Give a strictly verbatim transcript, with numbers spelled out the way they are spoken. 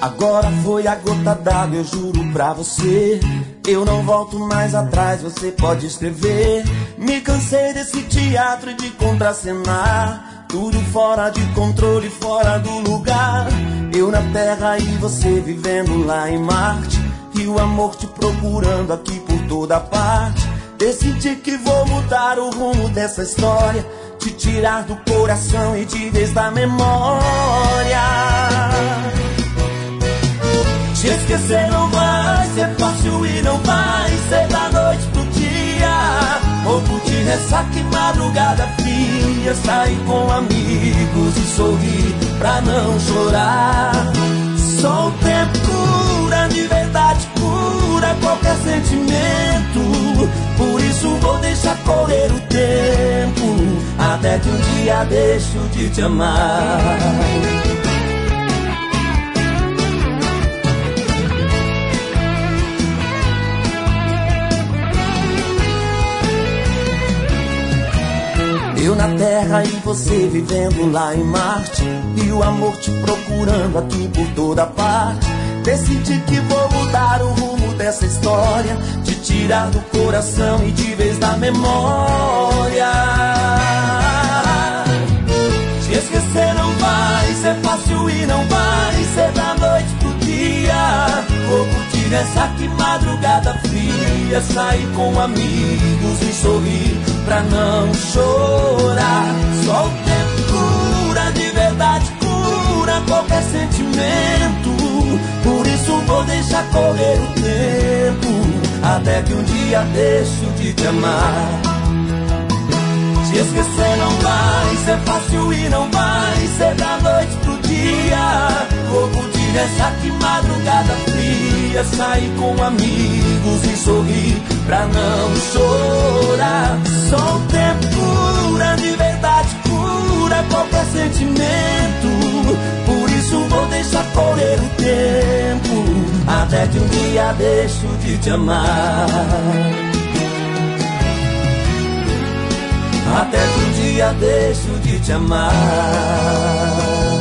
Agora foi a gota d'água, eu juro pra você. Eu não volto mais atrás, você pode escrever. Me cansei desse teatro de contracenar, tudo fora de controle, fora do lugar. Eu na Terra e você vivendo lá em Marte, e o amor te procurando aqui por toda parte. Decidi que vou mudar o rumo dessa história, te tirar do coração e de vez da memória. Te esquecer não vai ser fácil e não vai ser da noite pro dia. Pouco de ressaca e madrugada fria, sair com amigos e sorrir pra não chorar. Só o tempo cura, de verdade cura qualquer sentimento. Por isso vou deixar correr o tempo, até que um dia deixo de te amar. Eu na Terra e você vivendo lá em Marte, e o amor te procurando aqui por toda parte. Decidi que vou mudar o rumo dessa história, te tirar do coração e de vez da memória. Te esquecer não vai ser fácil e não vai ser da noite pro dia. Vou curtir essa que madrugada fria, sair com amigos e sorrir pra não chorar. Só o tempo cura, de verdade cura qualquer sentimento. Por isso vou deixar correr o tempo, até que um dia deixo de te amar. Te esquecer não vai ser fácil e não vai ser da noite pro dia. Vou curtir essa que madrugada fria, sair com amigos e sorrir pra não chorar. Só o tempo cura, de verdade cura qualquer sentimento. Por isso vou deixar correr o tempo, até que um dia deixo de te amar. Até que um dia deixo de te amar.